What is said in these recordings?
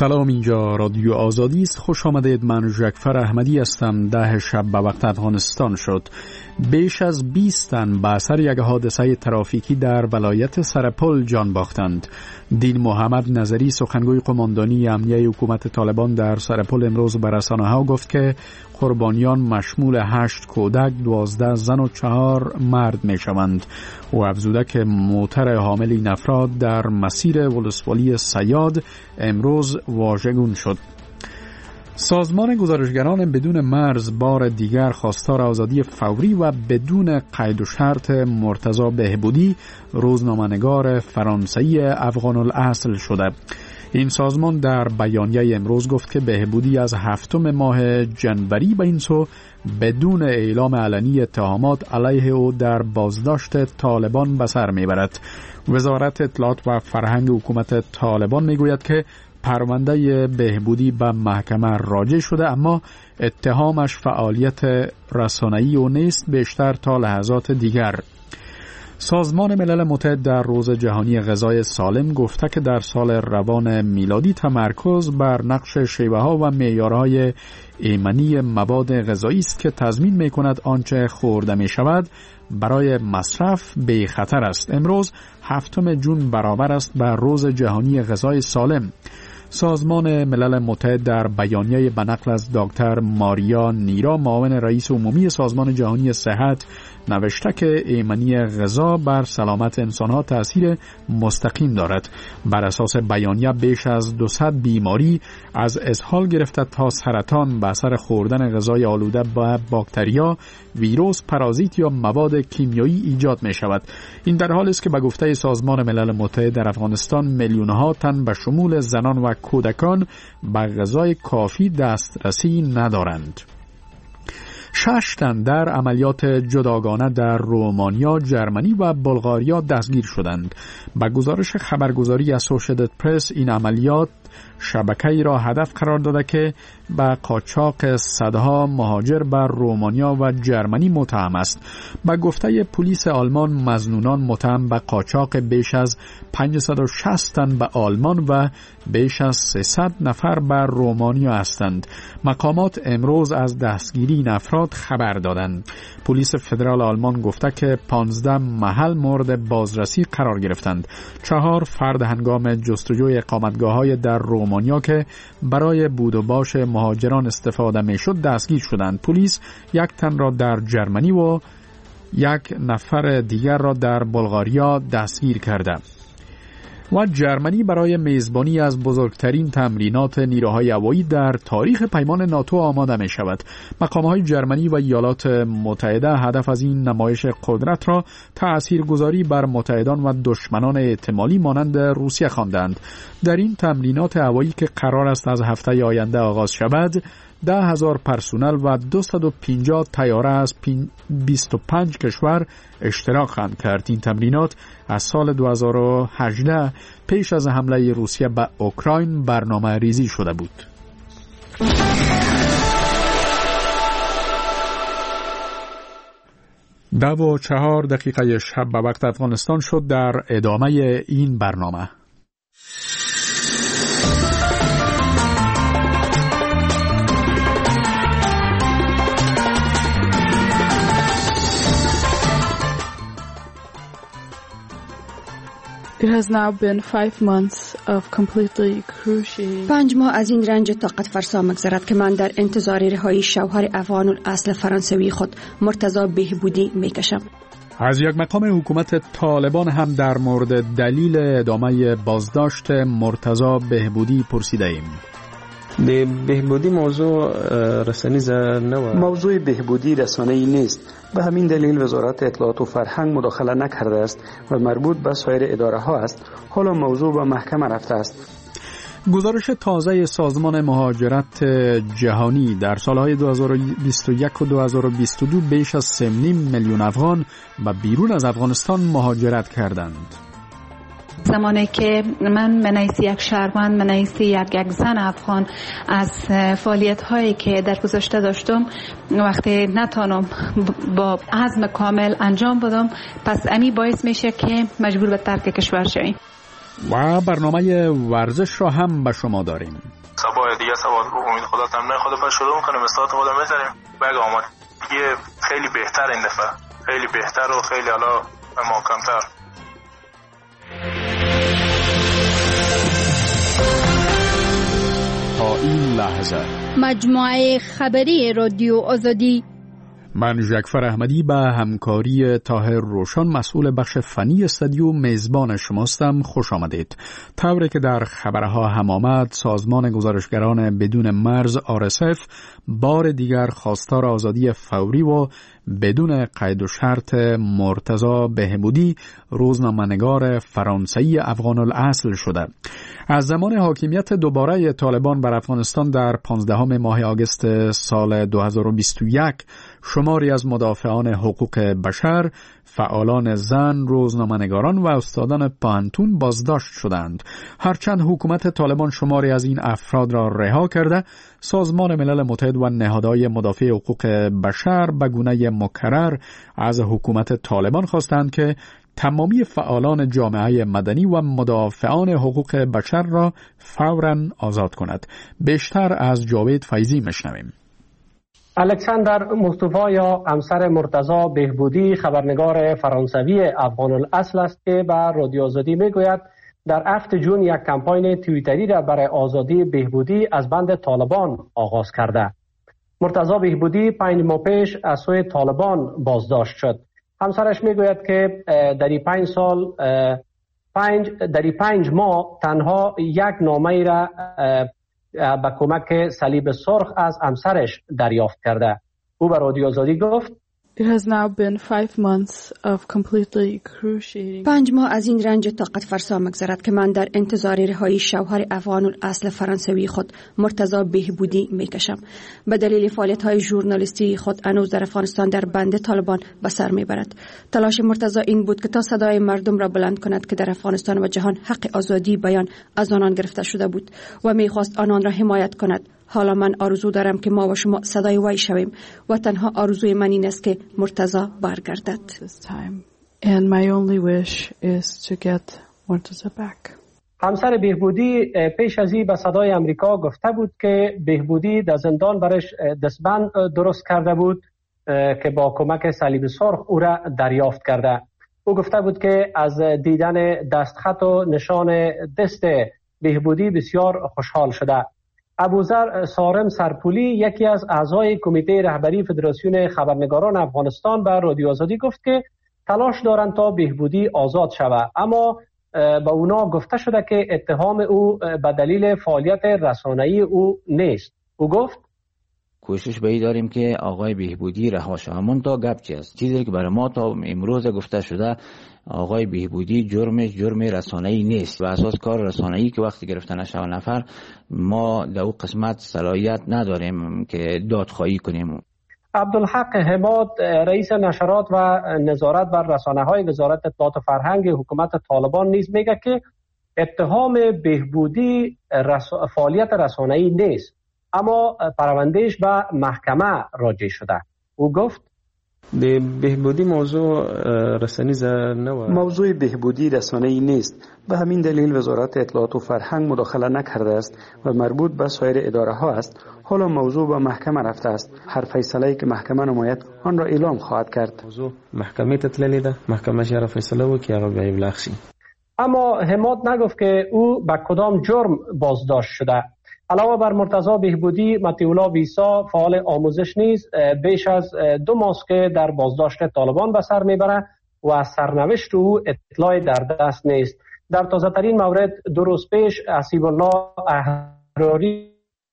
سلام، اینجا رادیو آزادی است. خوش آمدید. من جعفر احمدی هستم. 10 شب به وقت افغانستان شد. بیش از 20 تن به اثر یک حادثه ترافیکی در ولایت سرپل جان باختند. دین محمد نظری، سخنگوی قماندانی امنیه حکومت طالبان در سرپل، امروز به رسانه‌ها گفت که قربانیان مشمول 8 کودک، 12 زن و 4 مرد می شوند. او افزوده که موتر حامل این افراد در مسیر ولسوالی سیاد امروز واژگون شد. سازمان گزارشگران بدون مرز بار دیگر خواستار آزادی فوری و بدون قید و شرط مرتضی بهبودی، روزنامه‌نگار فرانسوی افغان الاصل شده. این سازمان در بیانیه امروز گفت که بهبودی از 7 ماه جنوری به این سو بدون اعلام علنی اتهامات علیه او در بازداشت طالبان به سر میبرد. وزارت اطلاعات و فرهنگ حکومت طالبان میگوید که پرونده بهبودی به محکمه راجع شده، اما اتهامش فعالیت رسانه‌ای او نیست، بیشتر تا لحظات دیگر. سازمان ملل متحد در روز جهانی غذای سالم گفته که در سال روان میلادی تمرکز بر نقش شیوه‌ها و معیارهای ایمنی مواد غذایی است که تضمین می‌کند آنچه خورده می‌شود برای مصرف بی خطر است. امروز 7 جون برابر است بر روز جهانی غذای سالم. سازمان ملل متحد در بیانیه به نقل از دکتر ماریا نیرا، معاون رئیس عمومی سازمان جهانی صحت، نوشته که ایمنی غذا بر سلامت انسانها تأثیر مستقیم دارد. بر اساس بیانیه بیش از 200 بیماری از اسهال گرفته تا سرطان به اثر خوردن غذای آلوده با باکتریا، ویروس، پارازیت یا مواد کیمیایی ایجاد می شود. این در حالی است که به گفته سازمان ملل متحد در افغانستان میلیون‌ها تن به شمول زنان و کودکان به غذای کافی دسترسی ندارند. 6 تن در عملیات جداگانه در رومانیا، جرمنی و بلغاریا دستگیر شدند. به گزارش خبرگزاری اسوشییتد پرس، این عملیات شبکه‌ای را هدف قرار داده که به قاچاق صدها مهاجر بر رومانیا و جرمنی متهم است. به گفته پلیس آلمان، مظنونان متهم به قاچاق بیش از 560 تن به آلمان و بیش از 300 نفر بر رومانیا هستند. مقامات امروز از دستگیری این افراد خبر دادند. پلیس فدرال آلمان گفته که 15 محل مورد بازرسی قرار گرفتند. 4 فرد هنگام جستجوی اقامتگاه‌های در رومانیا که برای بود و باش مهاجران استفاده می‌شد دستگیر شدند. پلیس 1 تن را در جرمنی و 1 نفر دیگر را در بلغاریا دستگیر کرده. و جرمنی برای میزبانی از بزرگترین تمرینات نیروهای هوایی در تاریخ پیمان ناتو آماده می شود. مقامهای جرمنی و ایالات متحده هدف از این نمایش قدرت را تأثیرگذاری بر متحدان و دشمنان احتمالی مانند روسیه خواندند. در این تمرینات هوایی که قرار است از هفته آینده آغاز شود، 10,000 پرسنل و 250 طیاره از 25 کشور اشتراک خواهند کرد. این تمرینات از سال 2018 پیش از حمله روسیه به اوکراین برنامه ریزی شده بود. 10:04 شب به وقت افغانستان شد. در ادامه این برنامه It has now been 5 months of completely crucial. 5 ماه از این رنج طاقت فرسا مگذرد که من در انتظار رهایی شوهر افغان الاصل فرانسوی خود مرتضی بهبودی میکشم. از یک مقام حکومت طالبان هم در مورد دلیل ادامه بازداشت مرتضی بهبودی پرسیده ایم. بهبودی موضوع رسانه‌ای نه. موضوع بهبودی رسانه‌ای نیست. به همین دلیل وزارت اطلاعات و فرهنگ مداخله نکرده است و مربوط به سایر اداره ها است. حالا موضوع به محکمه رفته است. گزارش تازه سازمان مهاجرت جهانی در سالهای 2021 و 2022 بیش از 3.5 میلیون افغان به بیرون از افغانستان مهاجرت کردند. زمانی که من منیس یک شهروند، منیس یک زن افغان از فعالیت هایی که در گذشته داشتم وقتی نتانم با عزم کامل انجام بدم، پس امی باعث میشه که مجبور به ترک کشور شویم. و برنامه ورزش را هم به شما داریم. سبای دیگه سواد رو امید خدا تمرین خود پر شروع میکنیم، استاد خودم میذاریم بگ آمد دیگه خیلی بهتر این دفعه، خیلی بهتر و خیلی حالا محکم‌تر. تا این لحظه مجموعه خبری رادیو آزادی، من جعفر احمدی به همکاری طاهر روشن مسئول بخش فنی استودیو میزبان شماستم. خوش آمدید. طوری که در خبرها هم آمد، سازمان گزارشگران بدون مرز RSF بار دیگر خواستار آزادی فوری و بدون قید و شرط مرتضی بهبودی، روزنامه‌نگار فرانسوی افغان الاصل شده. از زمان حاکمیت دوباره طالبان بر افغانستان در 15 ماه آگوست سال 2021 شماری از مدافعان حقوق بشر، فعالان زن، روزنامه‌نگاران و استادان پانتون بازداشت شدند. هرچند حکومت طالبان شماری از این افراد را رها کرده، سازمان ملل متحد و نهادهای مدافع حقوق بشر به گونه مکرر از حکومت طالبان خواستند که تمامی فعالان جامعه مدنی و مدافعان حقوق بشر را فوراً آزاد کند. بیشتر از جاوید فیضی میشنویم. الکساندر مصطفی یا همسر مرتضی بهبودی خبرنگار فرانسوی افغان الاصل است که به رادیو آزادی میگوید در 7 جون یک کمپاین توییتری را برای آزادی بهبودی از بند طالبان آغاز کرده. مرتضی بهبودی 5 ماه پیش از سوی طالبان بازداشت شد. همسرش میگوید که در این 5 ماه تنها یک نامه را به کمک صلیب سرخ از همسرش دریافت کرده. او به رادیو آزادی گفت It has now been 5 months of completely excruciating. 5 ماه از این رنج طاقت فرسا مگذرد که من در انتظار رهایی شوهر افغان الاصل فرانسوی خود مرتضی بهبودی میکشم. به دلیل فعالیت‌های ژورنالیستی خود هنوز در افغانستان در بند طالبان به سر میبرد. تلاش مرتضی این بود که تا صدای مردم را بلند کند که در افغانستان و جهان حق آزادی بیان از آنان گرفته شده بود و میخواست آنان را حمایت کند. حالا من آرزو دارم که ما و شما صدای وی شویم و تنها آرزوی من این است که مرتضی برگردد. And my only wish is to get Murtaza back. همسر بهبودی پیش از این به صدای امریکا گفته بود که بهبودی در زندان برش دستبند درست کرده بود که با کمک صلیب سرخ او را دریافت کرده. او گفته بود که از دیدن دستخط و نشان دست بهبودی بسیار خوشحال شده. ابوذر سارم سرپولی یکی از اعضای کمیته رهبری فدراسیون خبرنگاران افغانستان به رادیو آزادی گفت که تلاش دارند تا بهبودی آزاد شود، اما به اونا گفته شده که اتهام او به دلیل فعالیت رسانه‌ای او نیست. او گفت کوشش به این داریم که آقای بهبودی رها شود. همون تا گپ چی است؟ چیزی که برای ما تا امروز گفته شده آقای بهبودی جرم رسانه‌ای نیست و اساس کار رسانه‌ای که وقتی گرفتن نشه نفر ما در اون قسمت صلاحیت نداریم که دادخواهی کنیم. عبدالحق حماد رئیس نشرات و نظارت بر رسانه‌های وزارت اطلاعات و فرهنگ حکومت طالبان نیز میگه که اتهام بهبودی فعالیت رسانه‌ای نیست، اما پروندهش به محکمه راجع شده. او گفت بهبودی موضوع رسانی موضوع بهبودی رسانه‌ای نیست. به همین دلیل وزارت اطلاعات و فرهنگ مداخله نکرده است و مربوط به سایر اداره ها است. حالا موضوع به محکمه رفته است. هر فیصله‌ای که محکمه نماید آن را اعلام خواهد کرد. موضوع محکمه تطلیع ده، محکمه شهر فیصله و که آقای ابلاغ شي. اما حماد نگفت که او به کدام جرم بازداشت شده. علاوه بر مرتضی بهبودی، مطیع ویسا فعال آموزش نیز بیش از 2 ماه که در بازداشت طالبان به سر میبره و از سرنوشت او اطلاعی در دست نیست. در تازه ترین مورد 2 روز پیش حسیب الله احراری،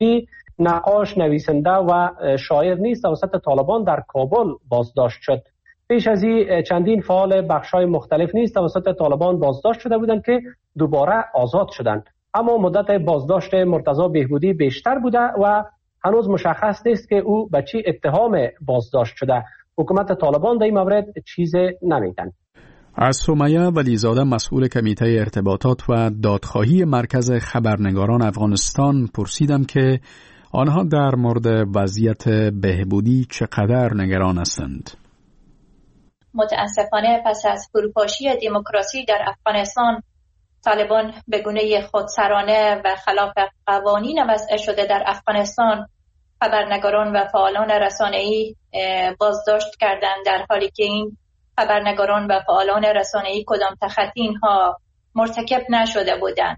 نقاش، نویسنده و شاعر نیز توسط طالبان در کابل بازداشت شد. پیش از این چندین فعال بخش‌های مختلف نیز توسط طالبان بازداشت شده بودند که دوباره آزاد شدند. اما مدت بازداشت مرتضی بهبودی بیشتر بوده و هنوز مشخص نیست که او به چی اتهام بازداشت شده. حکومت طالبان در این مورد چیز نمیگن. از سمیه ولیزاده مسئول کمیته ارتباطات و دادخواهی مرکز خبرنگاران افغانستان پرسیدم که آنها در مورد وضعیت بهبودی چقدر نگران هستند. متاسفانه پس از فروپاشی دموکراسی در افغانستان طالبان به گونه خودسرانه و خلاف قوانین وضع شده در افغانستان خبرنگاران و فعالان رسانه‌ای بازداشت کردند، در حالی که این خبرنگاران و فعالان رسانه‌ای کدام تخطی اینها مرتکب نشده بودند.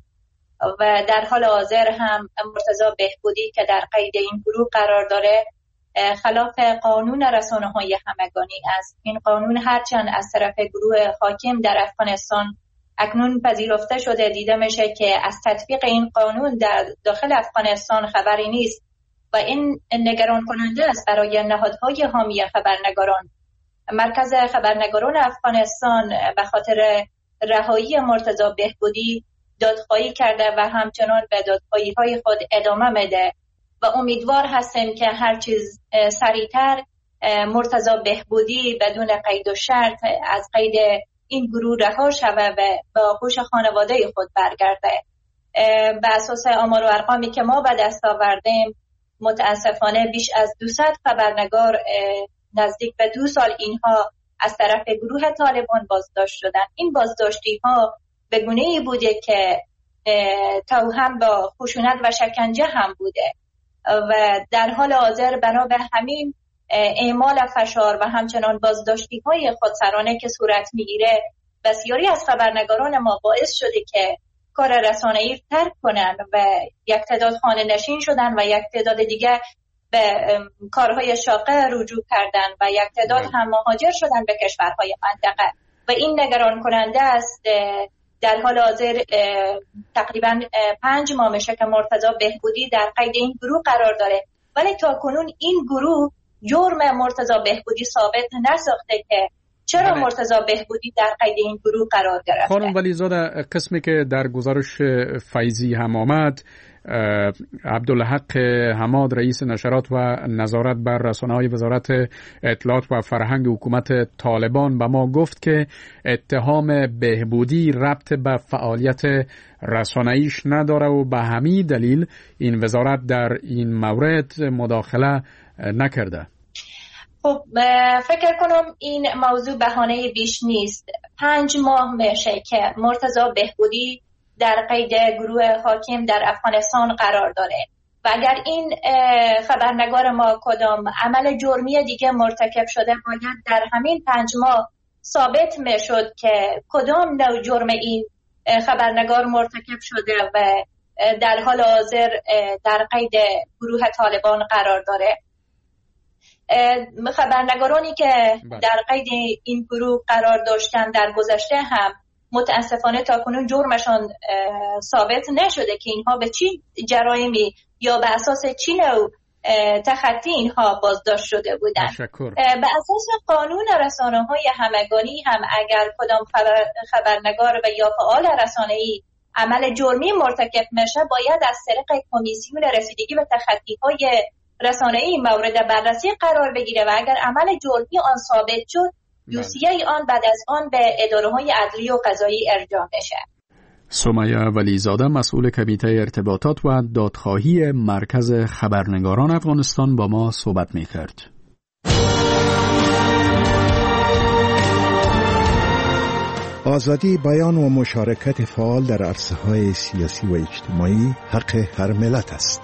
و در حال حاضر هم مرتضی بهبودی که در قید این گروه قرار داره خلاف قانون رسانه‌های همگانی است. این قانون هرچند از طرف گروه حاکم در افغانستان اکنون پذیرفته شده، دیده میشه که از تطبیق این قانون در داخل افغانستان خبری نیست و این نگران کننده است برای نهادهای حامی خبرنگاران. مرکز خبرنگاران افغانستان به خاطر رهایی مرتضی بهبودی دادخواهی کرده و همچنان به دادخواهی‌های خود ادامه میده و امیدوار هستیم که هر چیز سریعتر مرتضی بهبودی بدون قید و شرط از قید این گروه رها شود و به آغوش خانواده خود برگرده. به اساس آمار و ارقامی که ما به دست آوردیم متاسفانه بیش از 200 خبرنگار نزدیک به 2 سال اینها از طرف گروه طالبان بازداشت شدن. این بازداشتی ها به گونه‌ای بوده که توهم با خشونت و شکنجه هم بوده و در حال حاضر بنا به همین اعمال فشار و همچنان بازداشتی های خودسرانه که صورت میگیره بسیاری از خبرنگاران ما باعث شده که کار رسانه‌ای ترک کنن و یک تعداد خانه نشین شدن و یک تعداد دیگه به کارهای شاقه رجوع کردن و یک تعداد هم مهاجر شدن به کشورهای منطقه و این نگران کننده است. در حال حاضر تقریبا 5 ماه میشه که مرتضی بهبودی در قید این گروه قرار داره، ولی تا کنون این گروه جرم مرتضی بهبودی ثابت نساخته که چرا مرتضی بهبودی در قید این گروه قرار گرفته. خانم ولیزاده، قسمی که در گزارش فیضی هم آمد، عبدالحق حماد رئیس نشرات و نظارت بر رسانه‌های وزارت اطلاعات و فرهنگ حکومت طالبان به ما گفت که اتهام بهبودی ربط به فعالیت رسانه‌ایش نداره و به همین دلیل این وزارت در این مورد مداخله نکرده. خب فکر کنم این موضوع بهانه بیش نیست. 5 ماه میشه که مرتضی بهبودی در قید گروه حاکم در افغانستان قرار داره و اگر این خبرنگار ما کدام عمل جرمی دیگه مرتکب شده باید در همین 5 ماه ثابت میشد که کدام نوع جرم این خبرنگار مرتکب شده و در حال حاضر در قید گروه طالبان قرار داره. خبرنگارانی که در قید این گروه قرار داشتن در گذشته هم متاسفانه تاکنون جرمشان ثابت نشده که اینها به چی جرایمی یا به اساس چی نوع تخطی اینها بازداشت شده بودند. به اساس قانون رسانه‌های همگانی هم اگر کدام خبرنگار و یا فعال رسانه‌ای عمل جرمی مرتکب میشه باید از طریق کمیسیون رسیدگی به تخطی‌های رسانه‌ای مورد بررسی قرار بگیره و اگر عمل جرمی آن ثابت شد دوسیه آن بعد از آن به اداره‌های عدلی و قضایی ارجاع بشه. سمیه ولیزاده، مسئول کمیته ارتباطات و دادخواهی مرکز خبرنگاران افغانستان با ما صحبت می‌کرد. آزادی بیان و مشارکت فعال در عرصه‌های سیاسی و اجتماعی حق هر ملت است.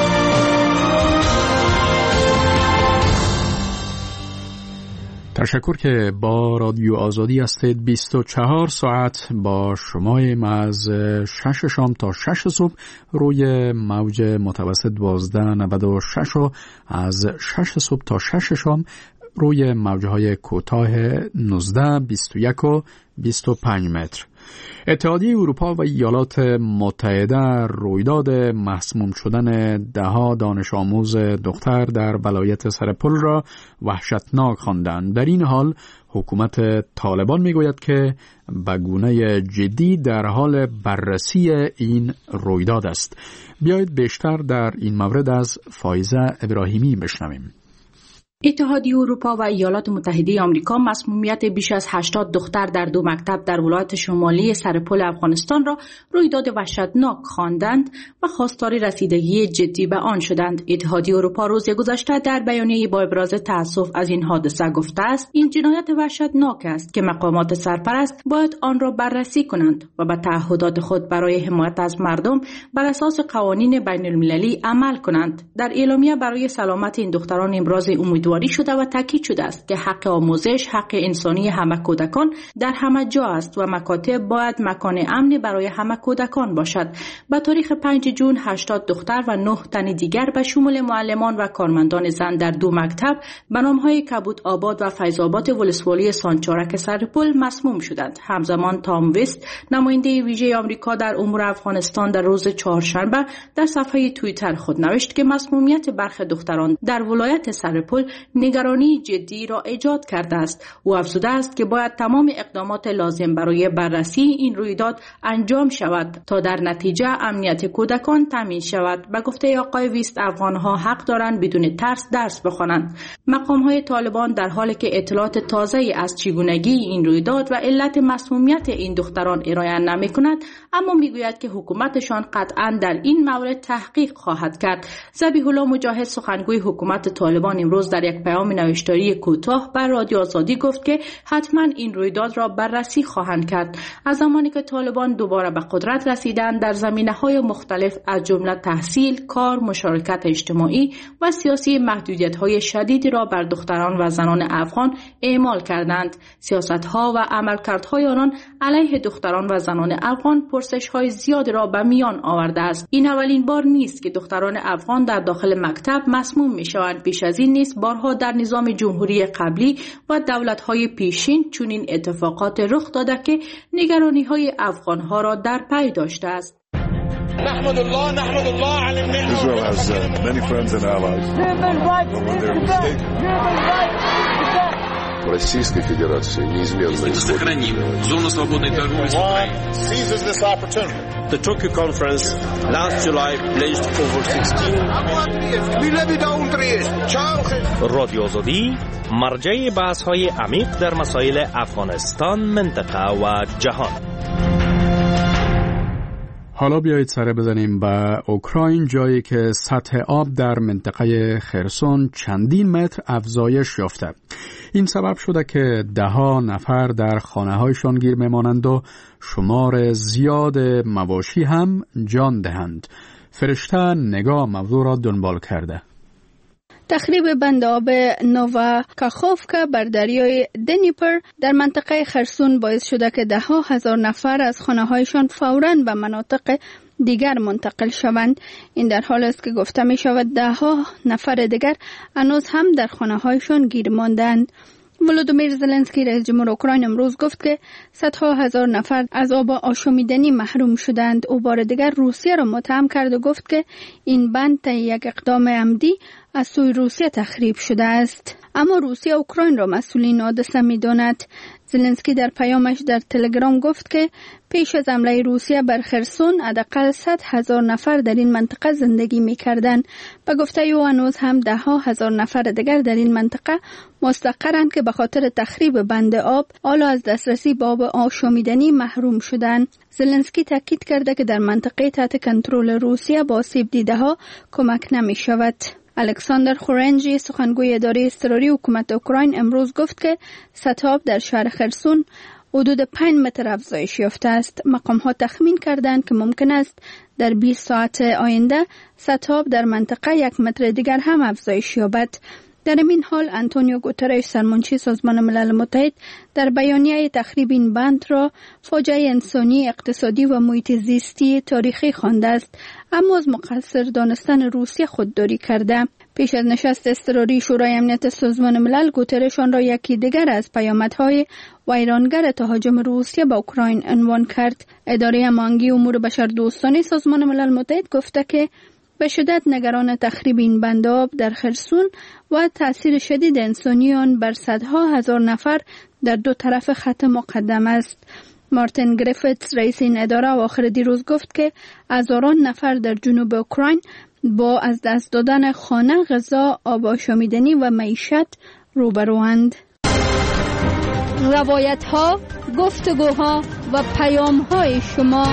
تشکر که با رادیو آزادی هستید. 24 ساعت با شماییم از 6 شام تا 6 صبح روی موج متوسط 1296 و از 6 صبح تا 6 شام روی موجهای کوتاه 19 21 و 25 متر. اتحادیه اروپا و ایالات متحده رویداد مسموم شدن 10 دانش آموز دختر در ولایت سرپل را وحشتناک خواندند. در این حال حکومت طالبان میگوید که به گونه جدی در حال بررسی این رویداد است. بیایید بیشتر در این مورد از فایزه ابراهیمی بشنویم. اتحادیه اروپا و ایالات متحده آمریکا مسمومیت بیش از 80 دختر در 2 مکتب در ولایت شمالی سرپل افغانستان را رویداد وحشتناک خواندند و خواستار رسیدگی جدی به آن شدند. اتحادیه اروپا روز گذشته در بیانیه‌ای با ابراز تأسف از این حادثه گفته است این جنایت وحشتناک است که مقامات سرپرست باید آن را بررسی کنند و به تعهدات خود برای حمایت از مردم بر اساس قوانین بین المللی عمل کنند. در اعلامیه برای سلامت این دختران ابراز امیدواری شده و تاکید شده است که حق آموزش حق انسانی همه کودکان در همه جا است و مکاتب باید مکان امن برای همه کودکان باشد. به تاریخ 5 جون 80 دختر و 9 تن دیگر به شمول معلمان و کارمندان زن در 2 مکتب به نام‌های کبود آباد و فیض آباد ولسوالی سانچارک سرپل مسموم شدند. همزمان تام وست نماینده ویژه آمریکا در امور افغانستان در روز چهارشنبه در صفحه توییتر خود نوشت که مسمومیت برخی دختران در ولایت سرپل نگرانی جدی را ایجاد کرده است. او افزوده است که باید تمام اقدامات لازم برای بررسی این رویداد انجام شود تا در نتیجه امنیت کودکان تامین شود. به گفته آقای ویست افغانها حق دارند بدون ترس درس بخوانند. مقام‌های طالبان در حالی که اطلاعات تازه از چگونگی این رویداد و علت مسمومیت این دختران ارائه نمی‌کند، اما میگوید که حکومتشان قطعاً در این مورد تحقیق خواهد کرد. ذبیح الله مجاهد سخنگوی حکومت طالبان امروز در یک پیام نوشتاری کوتاه بر رادیو آزادی گفت که حتما این رویداد را بررسی خواهند کرد. از زمانی که طالبان دوباره به قدرت رسیدند در زمینه‌های مختلف از جمله تحصیل، کار، مشارکت اجتماعی و سیاسی محدودیت‌های شدیدی را بر دختران و زنان افغان اعمال کردند. سیاست‌ها و عملکردهای آنان علیه دختران و زنان افغان پرسش‌های زیادی را به میان آورده است. این اولین بار نیست که دختران افغان در داخل مکتب مسموم می‌شوند. بیش از این نیز بارها در نظام جمهوری قبلی و دولت‌های پیشین چنین اتفاقات رخ داده که نگرانی‌های افغان‌ها را در پی داشته است. نحمد الله على النعمة. Israel has many friends and allies. Российской Федерации неизменно сохраним зону свободной торговли с Украиной. Seizes this opportunity. The Tokyo conference last July pledged over 16 رادیو آزادی مرجع بحث‌های عمیق در مسائل افغانستان، منطقه و جهان. حالا بیایید سر بزنیم به اوکراین، جایی که سطح آب در منطقه خرسون چندین متر افزایش یافته. این سبب شده که 10 نفر در خانه‌هایشان گیر میمانند و شمار زیاد مواشی هم جان دهند. فرشته نگاه موضوع را دنبال کرده. تخریب بند آب نوواکاخوفکا بر دریای دنیپر در منطقه خرسون باعث شده که 10,000 نفر از خانه‌هایشان فوراً به مناطق دیگر منتقل شوند. این در حالی است که گفته می شود 10 نفر دیگر هنوز هم در خانه‌هایشان گیر ماندند. ولودیمیر زلنسکی رئیس جمهور اوکراین امروز گفت که صدها هزار نفر از آب آشامیدنی محروم شدند. او بار دیگر روسیه را متهم کرد و گفت که این بند طی یک اقدام عمدی از سوی روسیه تخریب شده است. اما روسیه اوکراین را مسئولین حادثه می‌داند. زلنسکی در پیامش در تلگرام گفت که پیش از حمله روسیه بر خرسون حداقل 100,000 نفر در این منطقه زندگی می‌کردند. به گفته او هنوز هم 10,000 نفر دیگر در این منطقه مستقرند که به خاطر تخریب بند آب حالا از دسترسی به آب آشامیدنی محروم شدند. زلنسکی تاکید کرده که در منطقه تحت کنترل روسیه با آسیب دیده‌ها کمک نمی‌شود. الکساندر خورنجی سخنگوی اداره اضطراری حکومت اوکراین امروز گفت که سطح آب در شهر خرسون حدود 5 متر افزایش یافته است. مقام‌ها تخمین کردند که ممکن است در 20 ساعت آینده سطح آب در منطقه 1 متر دیگر هم افزایش یابد. در این حال آنتونیو گوترش سرمنشی سازمان ملل متحد در بیانیه تخریب این بند را فاجعه انسانی، اقتصادی و محیط زیستی تاریخی خوانده است، اما از مقصر دانستن روسیه خودداری کرده. پیش از نشست اضطراری شورای امنیت سازمان ملل، گوترش آن را یکی دیگر از پیامدهای ویرانگر تهاجم روسیه به اوکراین عنوان کرد. اداره هماهنگی امور بشردوستانه سازمان ملل متحد گفته که به شدت نگران تخریب این بند آب در خرسون و تأثیر شدید انسانی آن بر صدها هزار نفر در دو طرف خط مقدم است. مارتین گریفتس رئیس این اداره و آخر دیروز گفت که هزاران نفر در جنوب اوکراین با از دست دادن خانه، غذا، آب آشامیدنی و معیشت روبروند. روایت‌ها، گفتگوها و پیام‌های شما.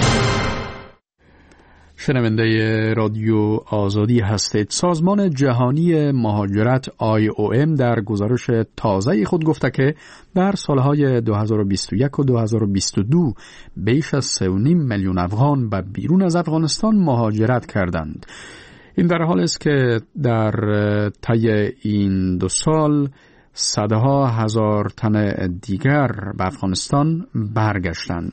شنونده رادیو آزادی هستید. سازمان جهانی مهاجرت IOM در گزارش تازه خود گفته که در سالهای 2021 و 2022 بیش از 3.5 میلیون افغان به بیرون از افغانستان مهاجرت کردند. این در حالی است که در طی این 2 سال صدها هزار تن دیگر به افغانستان برگشتند.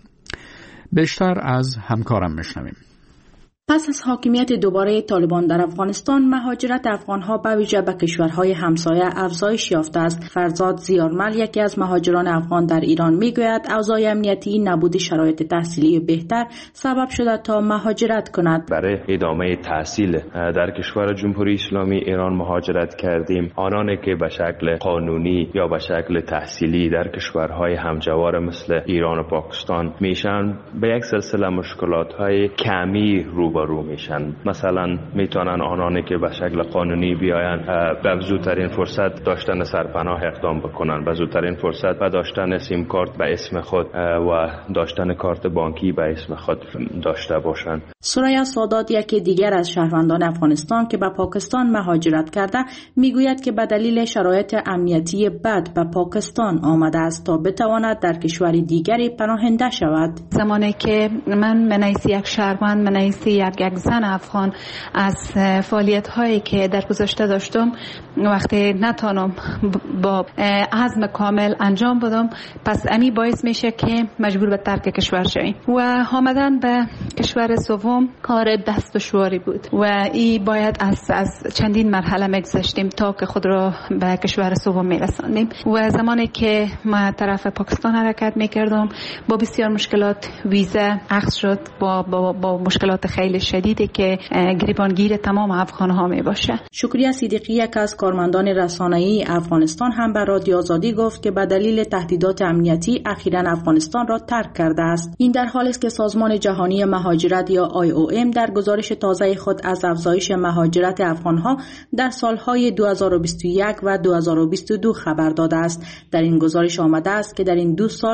بیشتر از همکارم میشنویم. پس از حاکمیت دوباره طالبان در افغانستان، مهاجرت افغانها به ویژه به کشورهای همسایه افزایش یافته است. فرزاد زیارمل، یکی از مهاجران افغان در ایران، میگوید اوضاع امنیتی، نبود شرایط تحصیلی بهتر سبب شده تا مهاجرت کند. برای ادامه تحصیل در کشور جمهوری اسلامی ایران مهاجرت کردیم. آنانی که به شکل قانونی یا به شکل تحصیلی در کشورهای همجوار مثل ایران و پاکستان میشن، به یک سلسله مشکلات‌های کمی روبرو میشن. مثلا میتونن آنانی که به شکل قانونی بیاین به زودترین فرصت داشتن سرپناه اقدام بکنن، به زودترین فرصت به داشتن سیم کارت به اسم خود و داشتن کارت بانکی به اسم خود داشته باشن. سریا سادات، یکی دیگر از شهروندان افغانستان که به پاکستان مهاجرت کرده، میگوید که به دلیل شرایط امنیتی بد به پاکستان آمده است تا بتواند در کشور دیگری پناهنده شود. زمانی که من یک شهروند، من یک زن افغان، از فعالیت هایی که در گذشته داشتم وقتی نتانم با عزم کامل انجام بدم، پس امی باعث میشه که مجبور به ترک کشور شویم و آمدن به کشور سوم کار دست دشواری بود و این باید از چندین مرحله میگذشتیم تا که خود را به کشور سوم میرساندیم. و زمانی که ما طرف پاکستان حرکت میکردم با بسیار مشکلات ویزا اخذ شد، با مشکلات خیلی شدیدی که گریبانگیر تمام افغان‌ها می باشه. شکریه صدیقی، یک از کارمندان رسانه‌ای افغانستان، هم به رادیو آزادی گفت که به دلیل تهدیدات امنیتی اخیراً افغانستان را ترک کرده است. این در حالی است که سازمان جهانی مهاجرت یا IOM در گزارش تازه خود از افزایش مهاجرت افغان‌ها در سالهای 2021 و 2022 خبر داده است. در این گزارش آمده است که در این 2 سال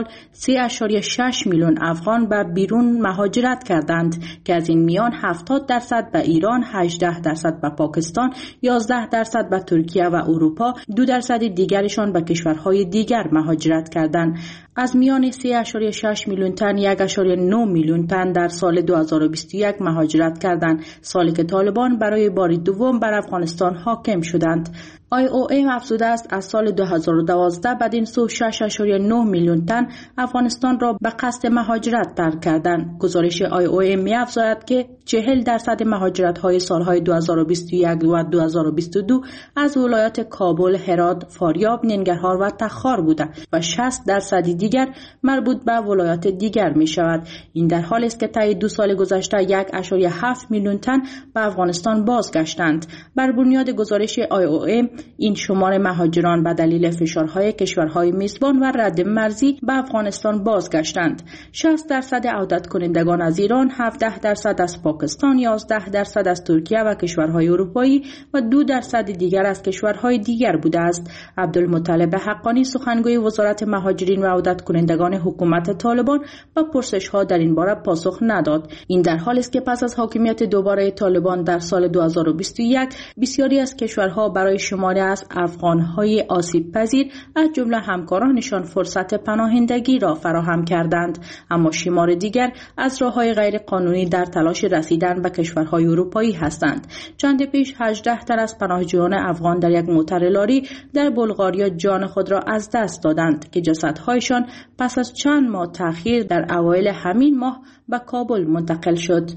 3.6 میلیون افغان به بیرون مهاجرت کردند که از این میان 70% به ایران، 18% به پاکستان، 11% به ترکیه و اروپا، 2% دیگرشان به کشورهای دیگر مهاجرت کردند. از میان 3.6 میلیون تن 1.9 میلیون تن در سال 2021 مهاجرت کردند، سالی که طالبان برای بار دوم بر افغانستان حاکم شدند. IOM افزوده است از سال 2012 بدین سو 6.9 میلیون تن افغانستان را به قصد مهاجرت ترک کردند. گزارش IOM می‌افزاید که 40% مهاجرت‌های سالهای 2021 و 2022 از ولایات کابل، هرات، فاریاب، ننگرهار و تخار بوده و 60% دیگر مربوط به ولایات دیگر می‌شود. این در حالی است که طی 2 سال گذشته 1.7 میلیون تن به افغانستان بازگشتند. بر بنیاد گزارش IOM این شمار مهاجران به دلیل فشارهای کشورهای میزبان و رد مرزی به افغانستان بازگشتند. 60% عودت کنندگان از ایران، 17% از پاکستان، 11% از ترکیه و کشورهای اروپایی و 2% دیگر از کشورهای دیگر بوده است. عبدالمطلب حقانی، سخنگوی وزارت مهاجرین و عودت کنندگان حکومت طالبان، به پرسش‌ها در این باره پاسخ نداد. این در حالی است که پس از حاکمیت دوباره طالبان در سال 2021 بسیاری از کشورها برای شماری از افغان‌های آسیب پذیر از جمله همکارانشان فرصت پناهندگی را فراهم کردند، اما شمار دیگر از راه‌های غیر قانونی در تلاش رسیدن به کشورهای اروپایی هستند. چند پیش 18 تن از پناهجویان افغان در یک موتر لاری در بلغاریا جان خود را از دست دادند که جسدهایشان پس از چند ماه تأخیر در اوایل همین ماه به کابل منتقل شد.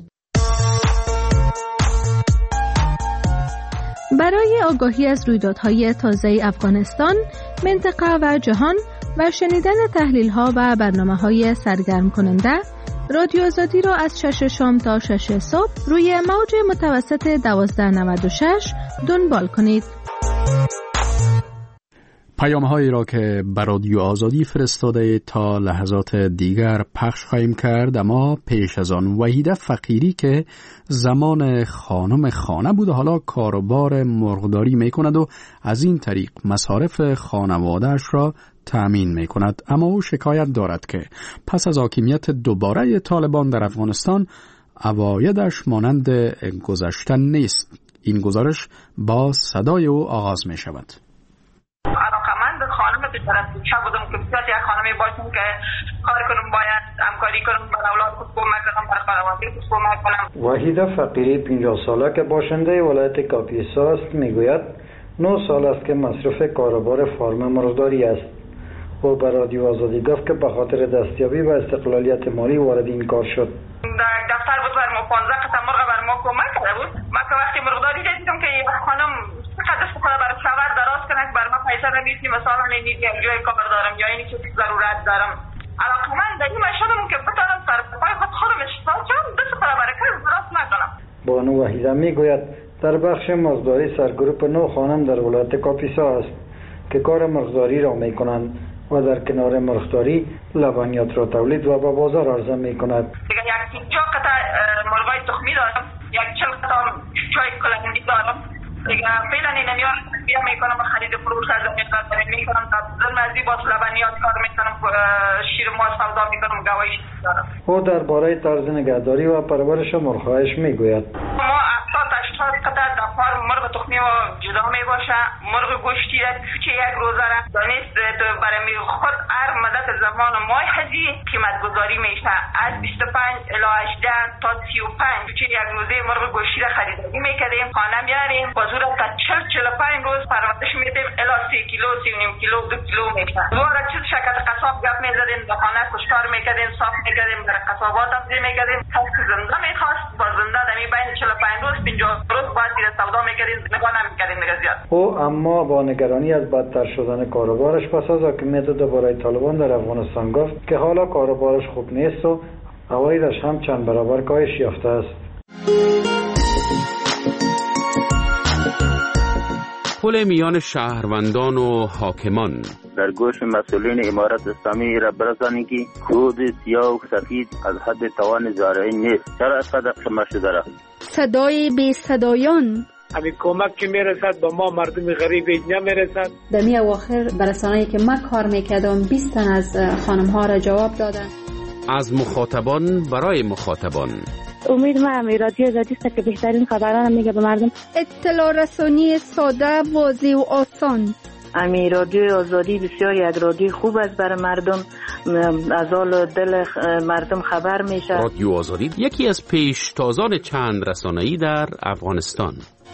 برای آگاهی از رویدادهای تازه افغانستان، منطقه و جهان و شنیدن تحلیل‌ها و برنامه‌های سرگرم کننده، رادیو آزادی را از 6 شام تا 6 صبح روی موج متوسط 1296 دنبال کنید. پیام‌هایی را که بر رادیو آزادی فرستاده تا لحظات دیگر پخش خواهیم کرد، اما پیش از آن وحیده فقیری که زمان خانم خانه بود حالا کاروبار مرغداری می‌کند و از این طریق مصارف خانواده‌اش را تأمین می‌کند، اما او شکایت دارد که پس از حاکمیت دوباره طالبان در افغانستان عوایدش مانند گذشته نیست. این گزارش با صدای او آغاز می‌شود. علاقمند خانم به طرف چه بودم که بسیار یک خانمی باشم که کار کنم، باید همکاری کنم، بر اولاد خود کمک کنم، بر خانواده خود کمک کنم. وحیده فقیری 50 ساله که باشنده ولایت کاپیسا است میگوید 9 سال است که مصرف کاروبار فارم مرغداری است. او به رادیو آزادی گفت که به خاطر دستیابی و استقلالیت مالی وارد این کار شد. در دفتر بود بر ما 15 قسم مرغ بر ما کمک کرده بود. ما که وقتی مرغداری دیدم که یک خانم چقدر خدا بر شوهر دراز کنه بر ما پیسه نمیدی، مثلا نمیدی یک جای کار دارم یا اینی که ضرورت دارم. علاقمند در این شدم که بتونم سر پای خودم اشتغال کنم، دست خدا برکت دراز نکنم. بانو وحیده میگوید در بخش مرغداری سرگروپ 9 خانم در ولایت کاپیسا است که کار مرغداری را میکنند و در کنار مرغداری لبنیات را تولید و به بازار عرضه میکند. دیگه یک 50 قطعه مرغای تخمی دارم، یک 40 قطعه چای کلنگی دارم. دیگه فعلا این میار بیا میکنم و خرید فروش از میکنم میکنم تا زمزی باز لبنیات کار میکنم، شیر ماست سودا میکنم، گوایش دارم. او درباره طرز نگهداری و پرورش مرغ‌هایش میگوید. ما 80 قطعه دفار مرغ تخمی و جدا میباشه، مرغ گوشتی که یک روزه را دانست برای خود هر مدت زمان ماه حجی قیمت گذاری میشه از 25 الی 18 تا 35 که یک روزه مرغ گوشتی را خریداری میکردیم، خانه میاریم بازور تا 40-45 روز پرورش میدیم الی 3 کیلو 3.5 کیلو 2 کیلو میشه. دوباره چیز شرکت قصاب گپ میزدیم، به خانه کشتار میکردیم، صاف میکردیم، در قصابات تبدیل میکردیم. کسی زنده میخواست با زنده در بین 45 روز 50 روز باید دیگه سودا میکردیم، نگاه نمیکردیم دیگه زیاد. او اما با نگرانی از بدتر شدن کاروبارش پس از حاکمیت دوباره طالبان در افغانستان گفت که حالا کاروبارش خوب نیست و عوایدش هم چند برابر کاهش یافته است. پل میان شهروندان و حاکمان در گوش مسئولین امارت اسلامی را برسانید که کود سیاه و سفید از حد توان زارعین نیست. چرا اینقدر شما شده را؟ صدای بی صدایان، همین کمک که میرسد به ما مردم غریب نمیرسد. در می اواخر برسانه‌ای که من کار میکردم 20 تن از خانم ها را جواب دادن. از مخاطبان برای مخاطبان. امید ما رادیو آزادی است که بهترین خبران میگه به مردم. اطلاع رسانی ساده، واضح و آسان. رادیو آزادی بسیار یک رادیو خوب است برای مردم، از حال دل مردم خبر میشه. رادیو آزادی یکی از پیشتازان چند رسانه‌ای در افغانستان.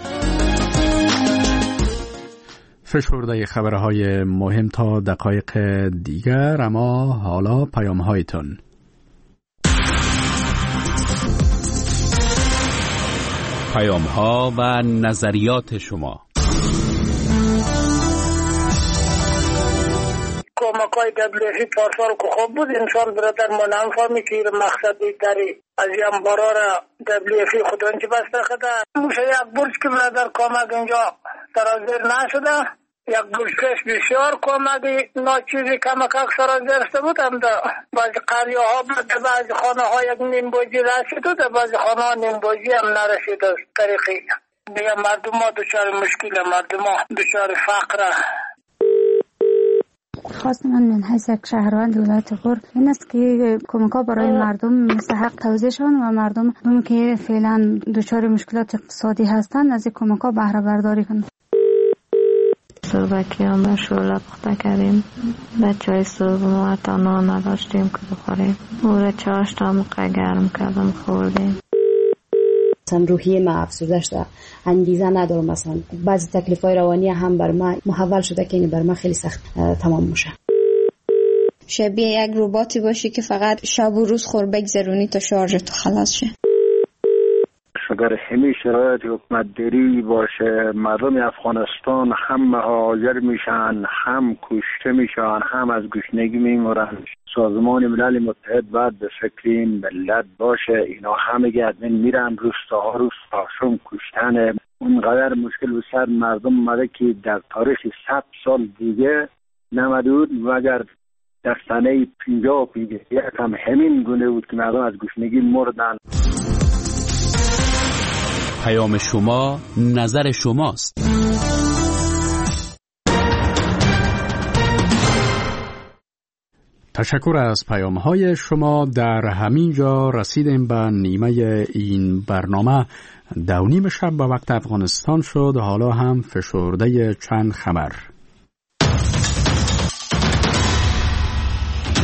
فشرده خبرهای مهم تا دقایق دیگر، اما حالا پیام‌هایتون. پیام‌ها و نظریات شما. کمک‌های WFP پارسال که خوب بود، انسان برادر ما نمی‌فهمی که مقصد دیگری از این بارا را WFP خودان چی بسته خدا. موشه یک برج که برادر کمک اینجا سرازیر نشده، یک برجکش بسیار کمکی ناچیزی کمک سرازیر شده بود، هم در بعضی قریه ها بود، بعضی خانه ها یک نیم بوجی رسید و در بعضی خانه ها نیم بوجی هم نرسید. از طریقی دیگه مردم ها دچار مشکل، مردم ها دچار فقر. خواست من حیث یک شهروند ولایت غور این است که کمک ها برای مردم مستحق توزیع شون و مردم اون که فعلا دچار مشکلات اقتصادی هستند از کمک ها بهره برداری کنند. صبحکی هم به شعله پخته کردیم، بچه های صبح ما تا نان نداشتیم که بخوریم، او را چاش تا موقع گرم کردم خوردیم. مثلا روحیه ما افسرده شده، انگیزه ندارم، مثلا بعضی تکلیف‌های روانی هم بر ما محول شده که این بر ما خیلی سخت تمام میشه. شبیه یک رباتی باشی که فقط شب و روز خور بگذرونی تا شارژت خلاص شه. اگر همین شرایط حکومت داری باشه، مردم افغانستان هم مهاجر میشن، هم کشته میشن، هم از گشنگی میمرن. سازمان ملل متحد باید به فکر این ملت باشه. اینا همه گردن میرن، روستاشون کشتن. اونقدر مشکل به سر مردم اومده که در تاریخ 100 سال دیگه نمدود مگر در سنه 50 هم همین گونه بود که مردم از گشنگی مردن. پیام شما نظر شماست. تشکر از پیام‌های شما. در همین جا رسیدیم به نیمه این برنامه. 2:30 شب به وقت افغانستان شد. حالا هم فشرده چند خبر.